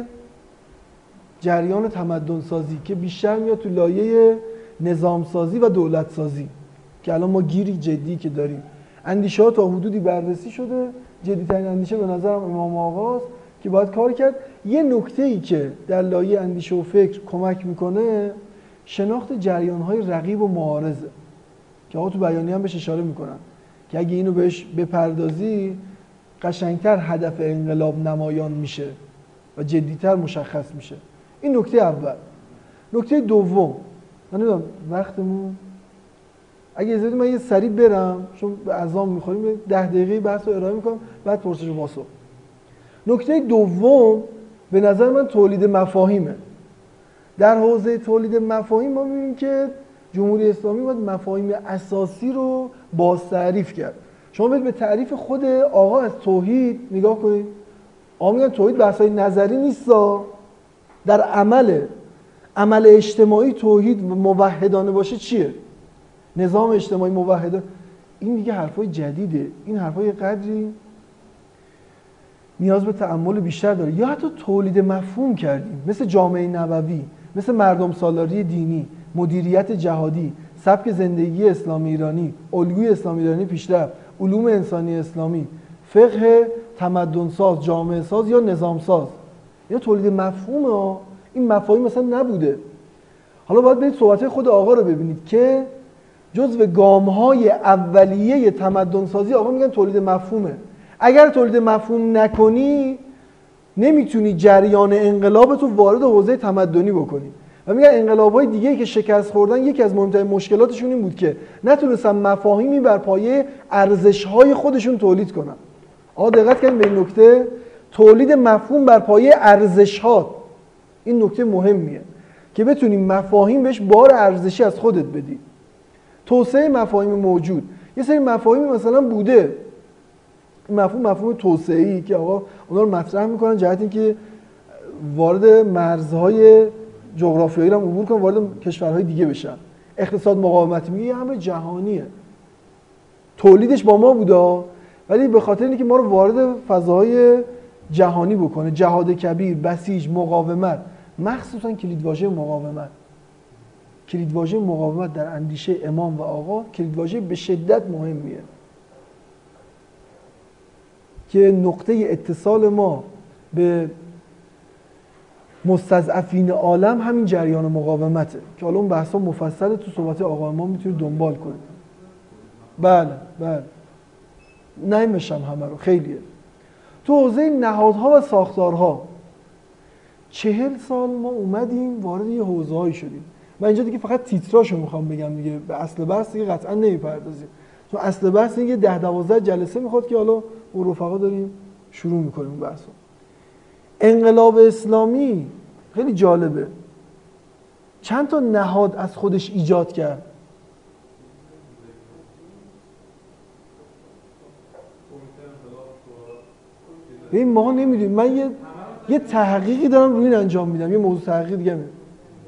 A: جریان تمدن سازی که بیشتر میاد تو لایه نظام سازی و دولت سازی که الان ما گیری جدی که داریم. اندیشه ها تا حدودی بررسی شده، جدی‌ترین اندیشه به نظرم امام آقاست که باید کار کرد. یه نکته‌ای که در لایه اندیشه و فکر کمک میکنه شناخت جریان‌های رقیب و معارضه که آقا تو بیانیه هم بهش اشاره میکنن که اگه اینو بهش بپردازی قشنگتر هدف انقلاب نمایان میشه و جدی‌تر مشخص میشه. این نکته اول. نکته دوم، من نمیدونم وقتمون اگه اجازه بدید من یه سریع برم چون به اذان میخوریم، 10 دقیقه بحث رو ارائه میکنم بعد پرسش و پاسخ. نکته دوم به نظر من تولید مفاهیمه. در حوزه تولید مفاهیم ما می‌بینیم که جمهوری اسلامی باید مفاهیم اساسی رو باز تعریف کرد. شما برید به تعریف خود آقا از توحید نگاه کنید. آقا میگن توحید بحثای نظری نیستا، در عمل اجتماعی توحید موحدانه باشه چیه؟ نظام اجتماعی موحدانه. این دیگه حرفای جدیده. این حرفای قدری نیاز به تأمل بیشتر داره. یا حتی تولید مفهوم کردیم، مثل جامعه نبوی، مثل مردم سالاری دینی، مدیریت جهادی، سبک زندگی اسلامی ایرانی، الگوی اسلامی ایرانی پیشرفت، علوم انسانی اسلامی، فقه تمدن ساز، جامعه ساز یا نظام ساز. اینا تولید مفهومه. این مفاهیم مثلا نبوده. حالا باید برید صحبت‌های خود آقا رو ببینید که جزو گام‌های اولیه تمدن سازی آقا میگن تولید مفهومه. اگر تولید مفهوم نکنی نمیتونی جریان انقلاب تو وارد حوزه تمدنی بکنی. و میگن انقلاب‌های دیگه‌ای که شکست خوردن یکی از مهمترین مشکلاتشون این بود که نتونستن مفاهیمی بر پایه ارزش‌های خودشون تولید کنن. آقا دقت کنید به این نکته، تولید مفهوم بر پایه ارزش‌ها این نکته مهمیه که بتونیم مفاهیم بهش بار ارزشی از خودت بدی. توسعه مفاهیم موجود، یه سری مفاهیم مثلا بوده، مفهوم توسعه‌ای که آقا اونا رو مطرح میکنن جهت اینکه وارد مرزهای جغرافیایی رو عبور کنن، وارد کشورهای دیگه بشن. اقتصاد مقاومت میگه یه امر جهانیه، تولیدش با ما بوده ولی به خاطر اینکه ما رو وارد فضاهای جهانی بکنه، جهاد کبیر، بسیج، مقاومت، مخصوصا کلیدواژه مقاومت در اندیشه امام و آقا کلیدواژه به شدت مهمیه که نقطه اتصال ما به مستضعفین عالم همین جریان مقاومته که حالا اون بحثا مفصل تو صحبت آقا امام میتونید دنبال کنید. بله نمیشم همه رو، خیلیه. تو حوزه نهادها و ساختارها 40 سال ما اومدیم وارد یه حوزه‌ای شدیم. من اینجا دیگه فقط تیتراشو میخوام بگم دیگه، به اصل بحث دیگه قطعا نمیپردازیم چون اصل بحث دیگه 10-12 جلسه میخواد که حالا با رفقا داریم شروع میکنیم بحثو. انقلاب اسلامی خیلی جالبه، چند تا نهاد از خودش ایجاد کرد. ببین ما نمیدونیم، من یه تحقیقی دارم روی این انجام میدم، یه موضوع تحقیقی دیگه میدم.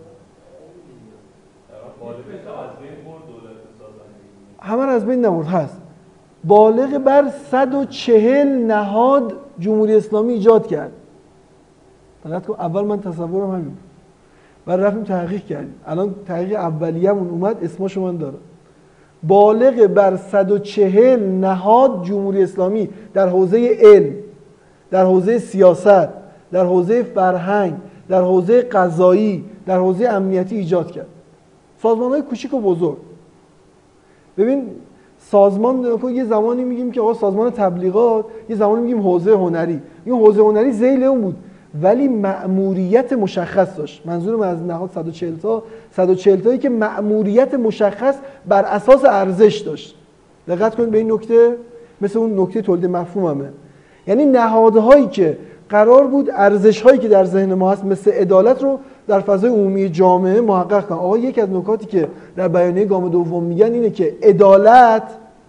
A: همه از بین نبرد، هست بالغ بر 140 نهاد جمهوری اسلامی ایجاد کرد. دقت کن، اول من تصورم همین بود، بعد رفتیم تحقیق کردیم، الان تحقیق اولیه‌مون اومد اسمشو من داره. بالغ بر 140 نهاد جمهوری اسلامی در حوزه علم، در حوزه سیاست، در حوزه فرهنگ، در حوزه قضایی، در حوزه امنیتی ایجاد کرد. سازمان‌های کوچیک و بزرگ. ببین سازمان، یه زمانی میگیم که آقا سازمان تبلیغات، یه زمانی میگیم حوزه هنری. این حوزه هنری ذیل اون بود ولی مأموریت مشخص داشت. منظورم از نهاد 140 تایی که مأموریت مشخص بر اساس ارزش داشت. دقت کنید به این نکته، مثل اون نکته تولید مفهومه. یعنی نهادهایی که قرار بود ارزش‌هایی که در ذهن ما هست مثل عدالت رو در فضای عمومی جامعه محقق کنن. آقا یکی از نکاتی که در بیانیه گام دوم میگن اینه که عدالت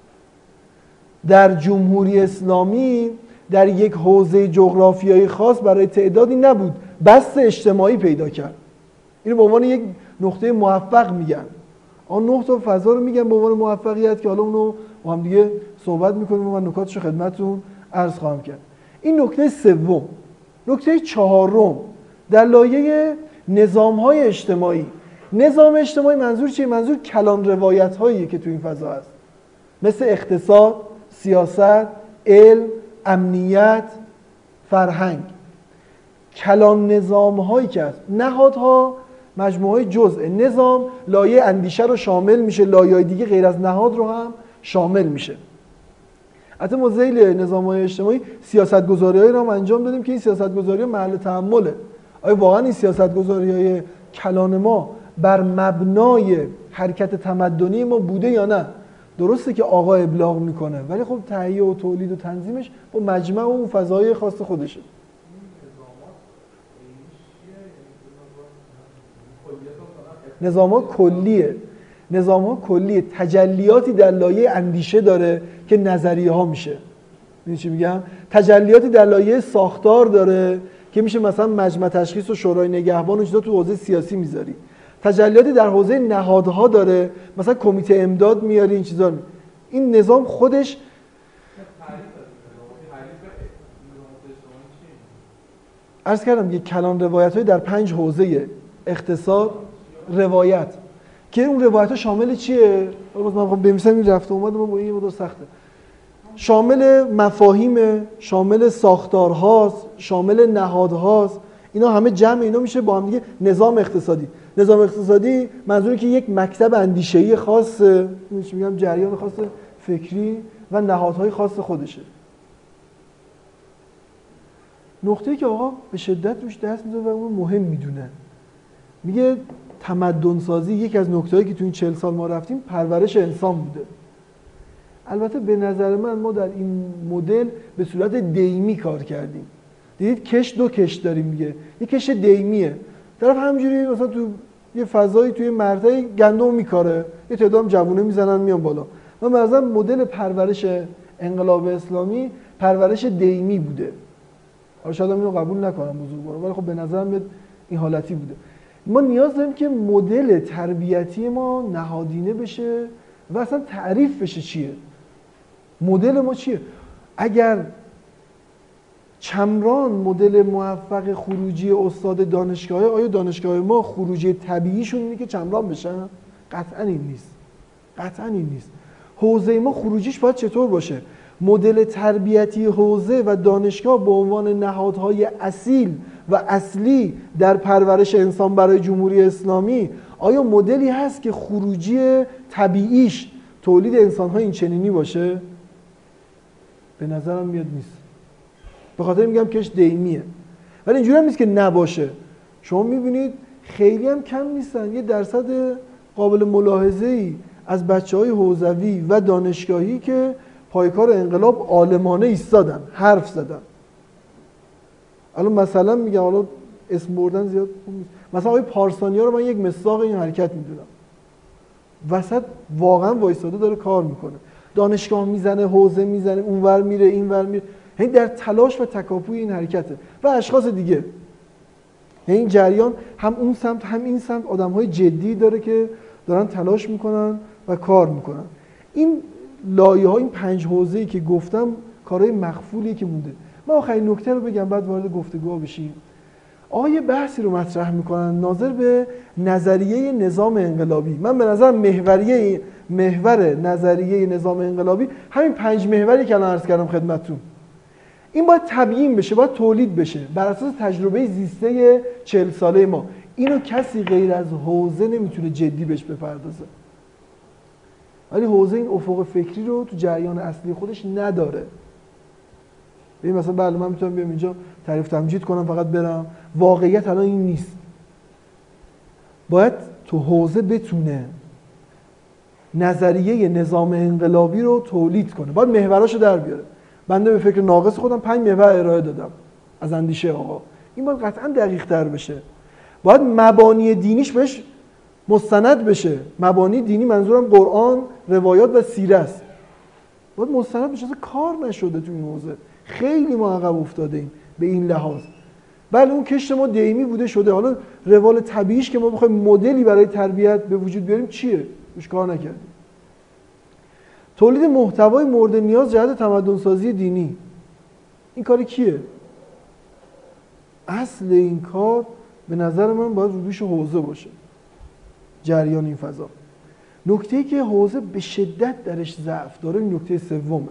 A: در جمهوری اسلامی در یک حوزه جغرافیایی خاص برای تعدادی نبود، بست اجتماعی پیدا کرد. اینو به عنوان یک نقطه موفق میگن. آن نقطه فضا رو میگن به عنوان موفقیت که حالا اونو با هم دیگه صحبت میکنیم و من نکاتشو خدمتتون عرض خواهم کرد. این نکته سوم. نکته چهارم در لایه نظام‌های اجتماعی. نظام اجتماعی منظور چیه؟ منظور کلان روایت‌هاییه که تو این فضا هست، مثل اقتصاد، سیاست، علم، امنیت، فرهنگ. کلان نظام‌هایی که هست. نهادها مجموعه جزء نظام، لایه اندیشه رو شامل میشه، لایه‌های دیگه غیر از نهاد رو هم شامل میشه. حتی ما ذیل نظام‌های اجتماعی سیاست‌گذاری‌هایی رو هم انجام دادیم که این سیاست‌گذاری‌ها محل تأمله. آیا واقعا این سیاست‌گذاری‌های کلان ما بر مبنای حرکت تمدنی ما بوده یا نه؟ درسته که آقا ابلاغ میکنه ولی خب تهیه و تولید و تنظیمش با مجمع و فضای خاص خودشه. نظام‌ها کلیه. نظام‌ها کلیه، تجلیاتی در لایه اندیشه داره که نظریه ها میشه. می‌دونی چی میگم؟ تجلیاتی در لایه ساختار داره که میشه مثلا مجمع تشخیص و شورای نگهبان و چیزا تو حوزه سیاسی میذاری. تجلیاتی در حوزه نهادها داره، مثلا کمیته امداد میاری این چیزا. این نظام خودش عرض کردم یک کلان روایت‌های در 5 حوزه اقتصاد، روایت، که اون روایت‌ها شامل چیه؟ من بنویسم این رفت و اومد ما با این مقدار سخته. شامل مفاهیم، شامل ساختارهاست، شامل نهادهاست. اینا همه جمع اینا میشه با هم دیگه نظام اقتصادی. نظام اقتصادی منظوری که یک مکتب اندیشه‌ای خاص، میگم جریان خاص فکری و نهادهای خاص خودشه. نقطه‌ای که آقا به شدت روش دست می‌ذاره و اون مهم میدونه، میگه تمدن سازی یکی از نکته‌هایی که تو این 40 سال ما رفتیم پرورش انسان بوده. البته به نظر من ما در این مدل به صورت دیمی کار کردیم. دیدید کش دو کش داریم دیگه. یک کش دیمیه. طرف همینجوری مثلا تو یه فضایی توی مرتعی گندم میکاره، یه تعداد جوونه میزنن میان بالا. من به نظرم مدل پرورش انقلاب اسلامی پرورش دیمی بوده. حالا شاید اینو قبول نکنم بزرگوارا، ولی خب به نظرم میاد این حالتی بوده. ما نیاز داریم که مدل تربیتی ما نهادینه بشه و اصلا تعریف بشه چیه. مدل ما چیه؟ اگر چمران مدل موفق خروجی استاد دانشگاهه، آیا دانشگاه ما خروجی طبیعیشون اینه که چمران بشن؟ قطعاً این نیست. قطعاً این نیست. حوزه ما خروجیش باید چطور باشه؟ مدل تربیتی حوزه و دانشگاه به عنوان نهادهای اصیل و اصلی در پرورش انسان برای جمهوری اسلامی، آیا مدلی هست که خروجی طبیعیش تولید انسان‌های این چنینی باشه؟ به نظرم میاد نیست. به خاطر میگم کش دیمیه. ولی اینجوری هم نیست که نباشه. شما میبینید خیلی هم کم نیستن، یه درصد قابل ملاحظه‌ای از بچه‌های حوزوی و دانشگاهی که پایکار انقلاب عالمانه ایستادن، حرف زدن. الان مثلا میگم، حالا اسم بردن زیاد نیست، مثلا آقای پارسانیا رو من یک مصداق این حرکت میدونم. وسط واقعا وایساده داره کار میکنه. دانشگاه میزنه، حوزه میزنه، اونور میره، اینور میره. یعنی در تلاش و تکاپوی این حرکته و اشخاص دیگه. یعنی این جریان هم اون سمت هم این سمت آدم‌های جدی داره که دارن تلاش میکنن و کار میکنن. این لایه‌ها، این 5 حوزه‌ای که گفتم کارهای مخفولیه که مونده. من آخرین نکته رو بگم بعد وارد گفتگو بشیم. آقا یه بحثی رو مطرح میکنن ناظر به نظریه نظام انقلابی. من به نظر محور نظریه نظام انقلابی همین 5 محوری که الان عرض کردم خدمتتون. این باید تبیین بشه، باید تولید بشه بر اساس تجربه زیسته 40 ساله ما. اینو کسی غیر از حوزه نمیتونه جدی بهش بپردازه. ولی حوزه این افق فکری رو تو جریان اصلی خودش نداره. ببین مثلا بله من میتونم بیام اینجا تعریف تمجید کنم فقط برم، واقعیت الان این نیست. باید تو حوزه بتونه نظریه نظام انقلابی رو تولید کنه، باید محوراشو در بیاره. بنده به فکر ناقص خودم 5 محور ارائه دادم از اندیشه آقا. این باید قطعا دقیق تر بشه. باید مبانی دینیش بهش مستند بشه. مبانی دینی منظورم قرآن، روایات و سیره است. باید مستند بشه. کار نشده تو این حوزه. خیلی ما عقب افتادیم به این لحاظ. بله اون کشت ما دیمی بوده شده. حالا روال طبیعیش که ما بخوایم مدلی برای تربیت به وجود بیاریم چیه؟ روش کار نکردیم. تولید محتوای مورد نیاز جهت تمدن‌سازی دینی. این کار کیه؟ اصل این کار به نظر من باید روش حوزه باشه. جریان این فضا. نکته‌ای که حوزه به شدت درش ضعف داره این نکته سومه.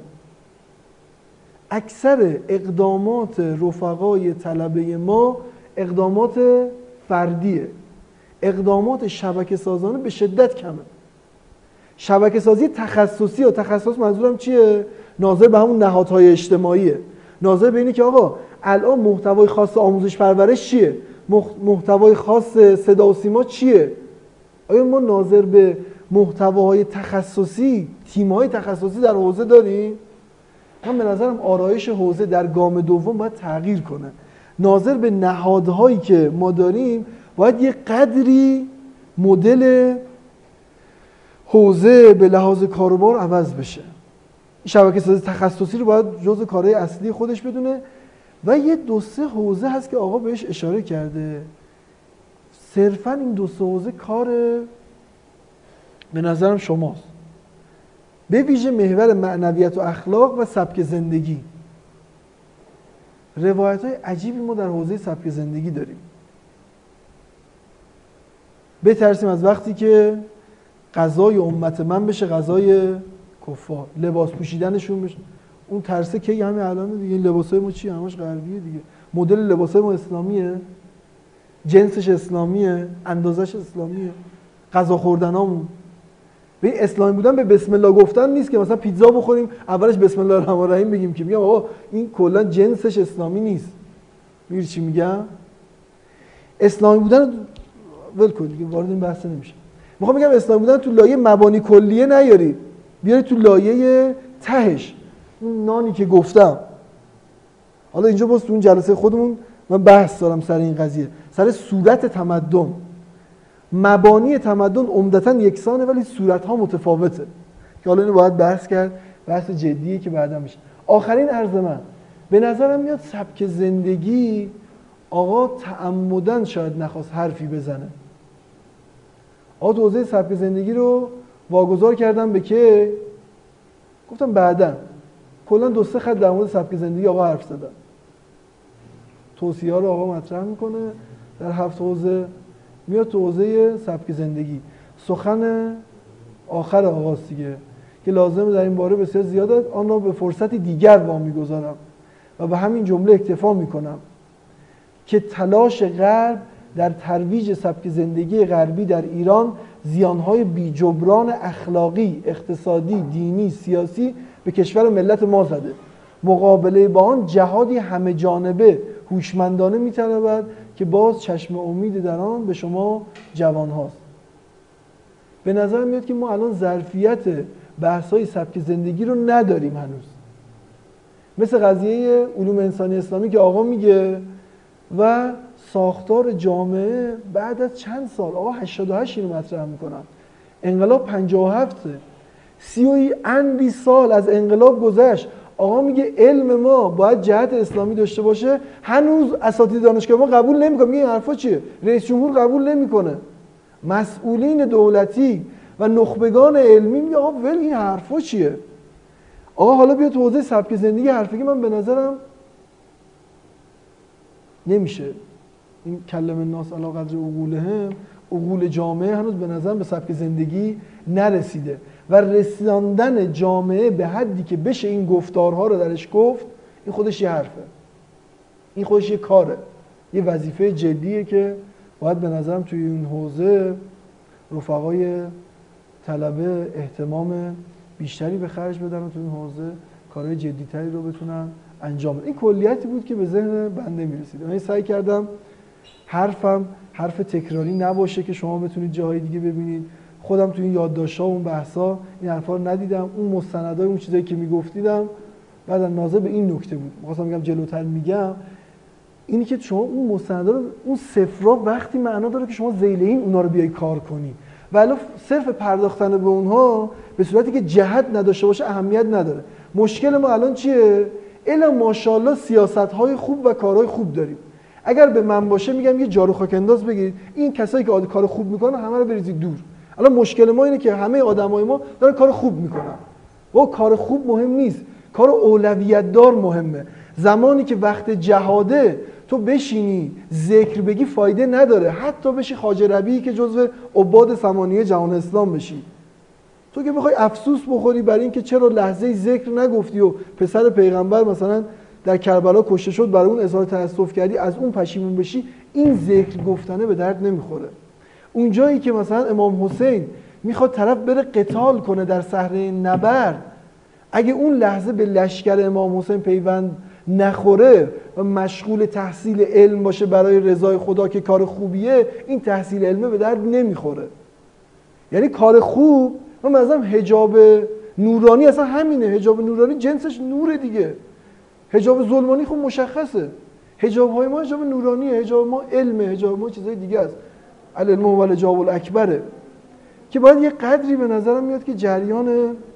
A: اکثر اقدامات رفقای طلبه ما اقدامات فردیه. اقدامات شبکه سازانه به شدت کمه. شبکه سازی تخصصی و تخصص منظورم چیه؟ ناظر به همون نهادهای اجتماعیه. ناظر به اینه که آقا الان محتوای خاص آموزش پرورش چیه؟ محتوای خاص صدا و سیما چیه؟ آیا ما ناظر به محتواهای تخصصی، تیم‌های تخصصی در حوزه داریم؟ من به نظرم آرایش حوزه در گام دوم باید تغییر کنه. ناظر به نهادهایی که ما داریم باید یه قدری مدل حوزه به لحاظ کاروبار عوض بشه. شبکه سازی تخصصی رو باید جزء کارهای اصلی خودش بدونه و یه 2-3 حوزه هست که آقا بهش اشاره کرده. صرفاً این 2-3 حوزه کار به نظرم شماست. به ویژه محور معنویت و اخلاق و سبک زندگی. روایت‌های عجیبی ما در حوزه سبک زندگی داریم. بترسیم از وقتی که غذای امت من بشه غذای کفار، لباس پوشیدنشون بشه. اون ترسه که همین الان دیگه لباسای ما چی همش غربیه دیگه. مدل لباسای ما اسلامیه، جنسش اسلامیه، اندازش اسلامیه، غذا خوردنامون. به اسلامی بودن به بسم الله گفتن نیست که مثلا پیتزا بخوریم اولش بسم الله الرحمن الرحیم بگیم، که میگم آقا این کلا جنسش اسلامی نیست. میگی چی میگم؟ اسلامی بودن ول کن دیگه، وارد این بحث نمیشه. میخوام بگم اسلامی بودن تو لایه مبانی کلیه نیاری، بیاری تو لایه تهش. اون نانی که گفتم، حالا اینجا باز تو اون جلسه خودمون من بحث دارم سر این قضیه، سر صورت تمدن. مبانی تمدن عمدتاً یکسانه ولی صورت‌ها متفاوته که حالا اینو باید بحث کرد، بحث جدیه که بعدا میشه. آخرین عرض من، به نظرم میاد سبک زندگی آقا تعمدن شاید نخواست حرفی بزنه. آقا تو حوزه سبک زندگی رو واگذار کردم به که گفتم بعدا کلا 2-3 خط در مورد سبک زندگی آقا حرف زدن. توصیه‌ها رو آقا مطرح میکنه در 7 حوزه، میاد تو حوزه سبک زندگی. سخن آخر آقاست دیگه که لازمه در این باره بسیار زیاده، آن را به فرصتی دیگر وامیگذارم و به همین جمله اکتفا میکنم که تلاش غرب در ترویج سبک زندگی غربی در ایران زیانهای بی‌جبران اخلاقی، اقتصادی، دینی، سیاسی به کشور و ملت ما زده. مقابله با آن جهادی همه جانبه هوشمندانه می‌طلبد که باز چشم امید در آن به شما جوان هاست. به نظر میاد که ما الان ظرفیت بحث‌های سبک زندگی رو نداریم هنوز. مثل قضیه علوم انسانی اسلامی که آقا میگه و ساختار جامعه بعد از چند سال، آقا 88 اینو مطرح میکنن، انقلاب 57 30 اندی سال از انقلاب گذشت، آقا میگه علم ما باید جهت اسلامی داشته باشه، هنوز اساتید دانشگاه ما قبول نمیکنه. میگه این حرفا چیه؟ رئیس جمهور قبول نمیکنه، مسئولین دولتی و نخبگان علمی میگه آقا ول این حرفا چیه؟ آقا حالا بیا تو حوزه سبک زندگی حرفی که من به نظرم نمیشه. این کلم الناس علی قدر عقولهم، عقول جامعه هنوز به نظرم به سبک زندگی نرسیده و رساندن جامعه به حدی که بشه این گفتارها رو درش گفت، این خودش یه حرفه، این خودش یه کاره، یه وظیفه جدیه که باید به نظرم توی این حوزه رفقای طلبه اهتمام بیشتری به خرج بدن و توی این حوزه کارهای جدیتری رو بتونن انجام بدن. این کلیتی بود که به ذهن بنده میرسید. من سعی کردم حرفم حرف تکراری نباشه که شما بتونید جاهای دیگه ببینید. خودم توی این یادداشت‌ها و اون بحث‌ها این حرفا رو ندیدم، اون مستندای اون چیزایی که میگفتیدم بعد ناظر به این نکته بود. می‌خواستم بگم جلوتر میگم اینی که شما اون مستندا رو، اون صفرا وقتی معنا داره که شما ذیل این اونا رو بیای کار کنی، ولی صرف پرداختن به اونها به صورتی که جهت نداشته باشه اهمیت نداره. مشکل ما الان چیه؟ الا ماشاءالله سیاست‌های خوب و کارهای خوب داریم. اگر به من باشه میگم یه جارو خاک انداز بگیرید، این کسایی که کار خوب میکنن همه رو بریزید دور. الان مشکل ما اینه که همه آدمای ما دارن کار خوب میکنن. و کار خوب مهم نیست، کار اولویت دار مهمه. زمانی که وقت جهاده تو بشینی ذکر بگی فایده نداره، حتی بشی خواجه ربیعی که جزو عباد ثمانیه جهان اسلام بشی. تو که بخوای افسوس بخوری برای اینکه چرا لحظه ذکر نگفتی و پسر پیغمبر مثلا در کربلا کشته شد برای اون اظهار تأسف کردی، از اون پشیمون بشی، این ذکر گفتنه به درد نمیخوره. اون جایی که مثلا امام حسین میخواد طرف بره قتال کنه در صحنه نبرد، اگه اون لحظه به لشکر امام حسین پیوند نخوره و مشغول تحصیل علم باشه برای رضای خدا که کار خوبیه، این تحصیل علمه به درد نمیخوره. یعنی کار خوب، من مثلا حجاب نورانی اصلا همینه، حجاب نورانی جنسش نوره دیگه. حجاب ظلمانی خب مشخصه، حجاب های ما حجاب نورانیه، حجاب ما علمه، حجاب ما چیزای دیگه است. العلم هو الحجاب الاکبره که باید یه قدری به نظرم میاد که جریان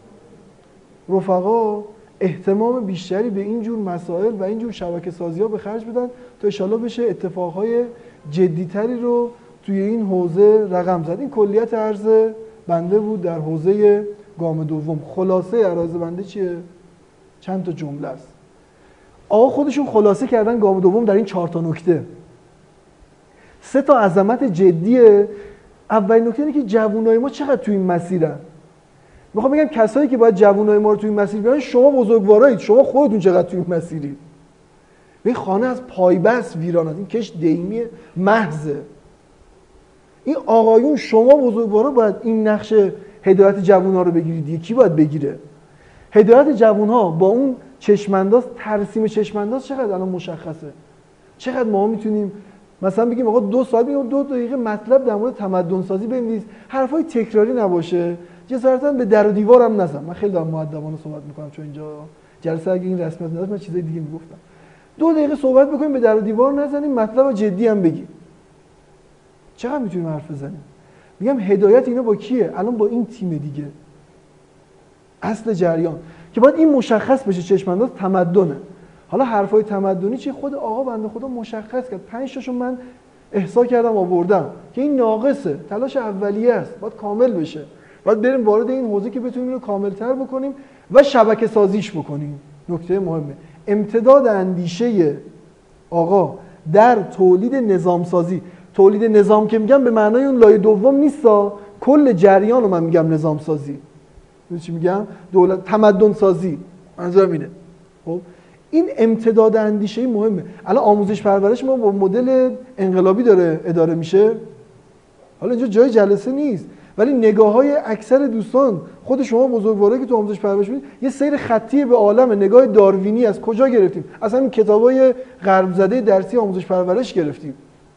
A: رفقا اهتمام بیشتری به این جور مسائل و این جور شبکه سازی ها به خرج بدن تا ان شاءالله بشه اتفاقهای جدیتری رو توی این حوزه رقم زد. این کلیت عرض بنده بود در حوزه گام دوم. خلاصه عرض بنده چیه؟ چند تا جمله است. آقا خودشون خلاصه کردن گام دوم در این 4 تا نکته. 3 تا عظمت جدیه. اولین نکته اینه که جوانای ما چقدر تو این مسیرن. میخوام بگم کسایی که باید جوانای ما رو تو این مسیر بیارن، شما بزرگوارایید، شما خودتون چقدر تو این مسیرید. این خانه از پایبست ویران است، این کش دیمی محضه. این آقایون شما بزرگوارا باید این نقش هدایت جوان‌ها رو بگیرید. یکی باید بگیره. هدایت جوان‌ها با اون چشمانداز، ترسیم چشمانداز چقدر الان مشخصه. چقدر ما میتونیم مثلا بگیم آقا 2 ساعت بگیم 2 دقیقه مطلب در مورد تمدن سازی بنویس، حرفای تکراری نباشه، جسارتاً به در و دیوار هم نزن. من خیلی دارم مؤدبانه صحبت میکنم چون اینجا جلسه اگه این رسمیت نداشت من چیزای دیگه میگفتم. 2 دقیقه صحبت بکنیم، به در و دیوار نزنیم، مطلب جدی هم بگیم. چقدر میتونیم حرف بزنیم؟ میگم هدایت اینا با کیه؟ الان با این تیم دیگه. اصل جریان که باید این مشخص بشه، چشمانداز تمدنه. حالا حرفای تمدنی چی؟ خود آقا بنده خدا مشخص کرد. 5 تاشو من احصا کردم آوردم که این ناقصه، تلاش اولیه است، باید کامل بشه. باید بریم وارد این حوزه که بتونیم اینو کاملتر بکنیم و شبکه سازیش بکنیم. نکته مهمه امتداد اندیشه آقا در تولید نظام سازی. تولید نظام که میگم به معنای اون لایه دوم نیستا، کل جریان رو من میگم نظام سازی. چی میگم؟ دولت تمدن سازی. منظورم اینه. خب این امتداد اندیشه مهمه. الان آموزش پرورش ما با مدل انقلابی داره اداره میشه. حالا اینجا جای جلسه نیست، ولی نگاه‌های اکثر دوستان، خود شما بزرگوارایی که تو آموزش پرورش میدید، یه سیر خطی به عالم، نگاه داروینی از کجا گرفتیم؟ اصلا این کتابای غرب زده درسی آموزش پرورش گرفتیم.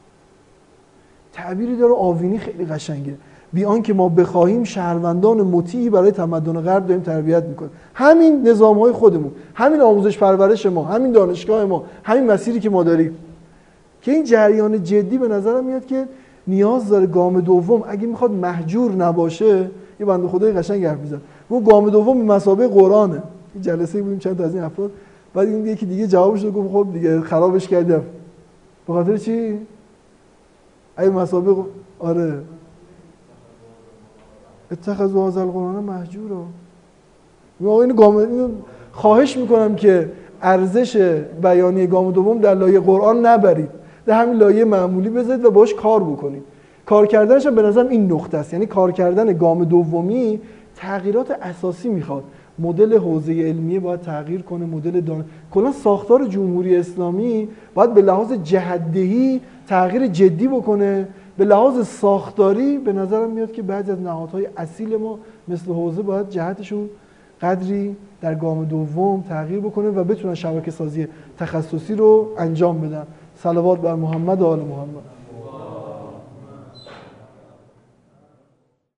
A: تعبیری داره آوینی خیلی قشنگه. بیان که ما بخواهیم شهروندان مطیعی برای تمدن غرب داریم تربیت میکنیم. همین نظام‌های خودمون، همین آموزش پرورش ما، همین دانشگاه ما، همین مسیری که ما داریم، که این جریان جدی به نظرم میاد که نیاز داره گام دوم اگه میخواد مهجور نباشه. یه بنده خدای قشنگ حرف میزنه، گفت گام دوم به مثابه قرآنه. این جلسه بودیم چند تا از این افراد، بعد این یکی دیگه جوابش داد گفت خب دیگه خرابش کردم. به خاطر چی؟ ای مثابه آره اتخذوا هذا القرآن مهجورا. اینو خواهش میکنم که ارزش بیانیه گام دوم در لایه قرآن نبرید، در همین لایه معمولی بذارید و باش کار بکنید. کار کردنش به نظرم این نقطه است. یعنی کار کردن گام دومی تغییرات اساسی میخواد. مدل حوزه علمیه باید تغییر کنه، کلا ساختار جمهوری اسلامی باید به لحاظ جهت‌دهی تغییر جدی بکنه. به لحاظ ساختاری به نظرم میاد که بعضی از نهادهای اصیل ما مثل حوزه باید جهتشون قدری در گام دوم تغییر بکنه و بتونن شبکه سازی تخصصی رو انجام بدن. صلوات بر محمد و آل محمد.